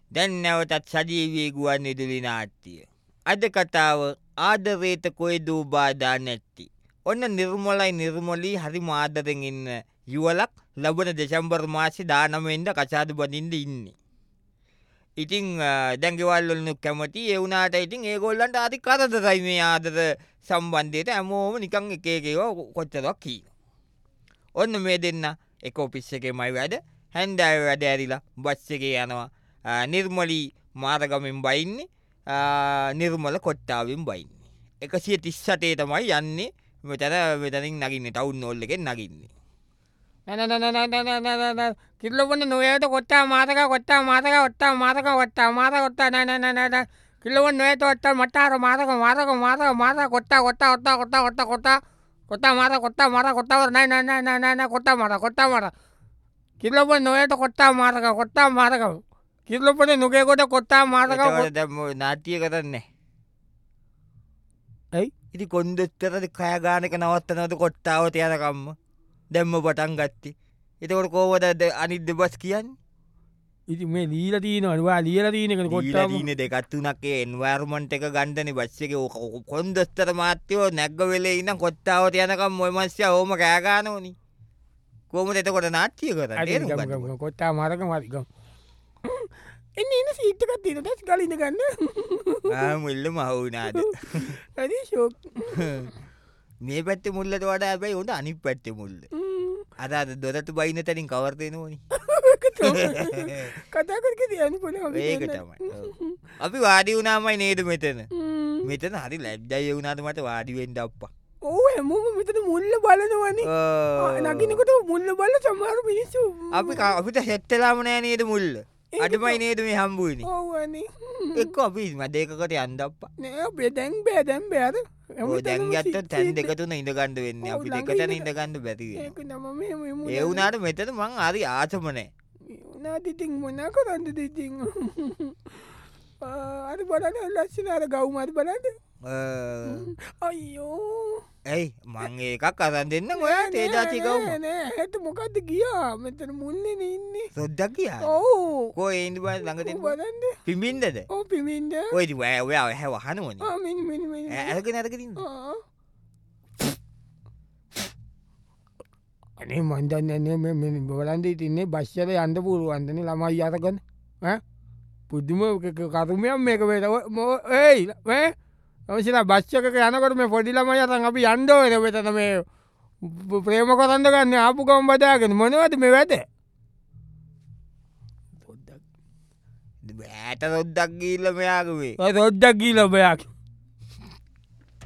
දැන් නැවතත් සජීවී ගුවන් විදුලි නාට්‍ය. අද කතාව ආදරේට කොයිදූ බාධා නැති. ඔන්න නිර්මලයි නිර්මලී හරි ආදරෙන් ඉන්න යුවලක් ලබන දෙසැම්බර් මාසේ 19 වෙනිදා කසාද බඳින්න ඉන්නේ. ඉතින් දැන් ගෙවල් වලින් කැමති ඒ වුණාට ඉතින් ඒගොල්ලන්ට ආදි කරදරයි මේ ආදර සම්බන්ධයට හැමෝම නිකන් එක එක ඒවා කොච්චරක් කියනවා. ඔන්න මේ දෙන්න එක ඔෆිස් එකේමයි වැඩ. හැන්දෑවේ වැඩ ඇරිලා බස් එකේ යනවා. නිර්මලී මාරගමෙන් බයින්නේ. නිර්මල කොට්ටාවෙන් බයින්නේ. 138 තමයි යන්නේ. මෙතනින් නගින්නේ ටවුන් හෝල් එකෙන් නගින්නේ. කිල්ලොපන්න නොයට කොට්ටා මාතක කොට්ටා මාතක ඔට්ටා මාතක කොට්ටා මාතක කොට්ටා නෑ කිල්ලොපන් නොයට ඔට්ටා මට්ටාර මාතක මාතක මාතක මාතක කොට්ටා කොට්ටා ඔට්ටා කොට්ටා කොට්ටා කොට්ටා කොට්ටා මාතක කොට්ටා මාතක කොට්ටා නෑ කොට්ටා මාතක කොට්ටා මාතක කිල්ලොපන් නොයට කොට්ටා මාතක කොට්ටා මාතක කිල්ලොපනේ නුගේ කොට කොට්ටා මාතක දැන් නාට්‍ය කරන්නේ. ඇයි ඉතින් කොන්දොස්තරද කය ගානක නවත්තනවද කොට්ටාවට යනකම්ම දැම්ම පටන් ගත්තේ. එතකොට කොහොමද අනිත් දෙබස් කියන්නේ? ඉතින් මේ ලීලා තියෙනවා ලියලා තියෙන එක කොට්ටා දීන දෙකක් තුනක් ඒ එන්වයරන්මන්ට් එක ගන්නනේ බස් එකේ කොන්දොස්තර මාත්‍යෝ නැග්ග වෙලේ ඉඳන් කොට්ටාවට යනකම් ඔය මස්සයා ඕම කෑ ගන්නෝනි. කොහොමද එතකොට නාට්‍ය කරන්නේ? කොට්ටා මාතක මාතිකම් එන්න සීට් එකක් තියෙනවා දැස් ගාලා ඉඳ ගන්න. මුල්ල මහවුනාද? හරි ෂොක්. මේ පැත්තේ මුල්ලට වඩා හැබැයි උඩ අනිත් පැත්තේ මුල්ල. අර දොරට බයින තැනින් කවර් දෙනෝනේ. කතා කරක තියන්න පුළුවන්. ඒක තමයි. අපි වාඩි වුණාමයි නේද මෙතන? මෙතන හරි ලැජ්ජයි වුණාද මට වාඩි වෙන්න අප්පා. ඔව් හැමෝම මෙතන මුල්ල බලනවනේ. නගිනකොට මුල්ල බලන සමහර මිනිස්සු අපිට සෙට් වෙලාම නෑ නේද මුල්ල? අඩමයි නේද මේ හම්බුනේ? ඔව් අනේ. එක්ක අපි මැදේකකට යන්න අප්පා. නෑ බේ දැන් බෑ ඔය දැන් යත්තොත් තැන් දෙක තුන ඉඳ ගන්න වෙන්නේ. අපි දෙක තැන ඉඳ ගන්න බැරි වෙනවා. ඒක නම මේ ඒ වුණාට මෙතන මං හරි ආසම නෑ. උනාට ඉතින් මොනා කරන්නද ඉතින්. අර බලන්න ලස්සන අර ගවුම අර බලන්න. අයියෝ. ඇයි මං ඒකක් අරන් දෙන්න ඔයාට ඒ જાති ගවුම. නෑ හෙට මොකද්ද ගියා මෙතන මුල්ලේනේ ඉන්නේ. සොද්දක් ගියා. ඔව්. කොහේ ඉඳි ළඟ දෙන්න. බලන්න. පිඹින්දද? ඔව් පිඹින්ද. ඔය ඉතින් ඔයා හැව අහනවනේ. මිනි. අරගෙන ඉන්න. අනේ මන් දන්නේ නෑ මේ බලන්න ඉතින්නේ බස් එක යන්න පුළුවන්දනේ ළමයි අරගෙන. පුදුම කරුමයක් මේක වේද. ඒයි මේ අවශ්‍යලා බස් එකක යනකොට මේ පොඩි ළමයි අතන් අපි යන්න ඕනේ මෙතන මේ ප්‍රේම කරන්න ගන්න ආපු ගම බදාගෙන මොනවද මේ වැඩ? ඈට රොද්දක් ගිහිල්ලා මෙයාගේ මේ. රොද්දක් ගිහිල්ලා මෙයාගේ.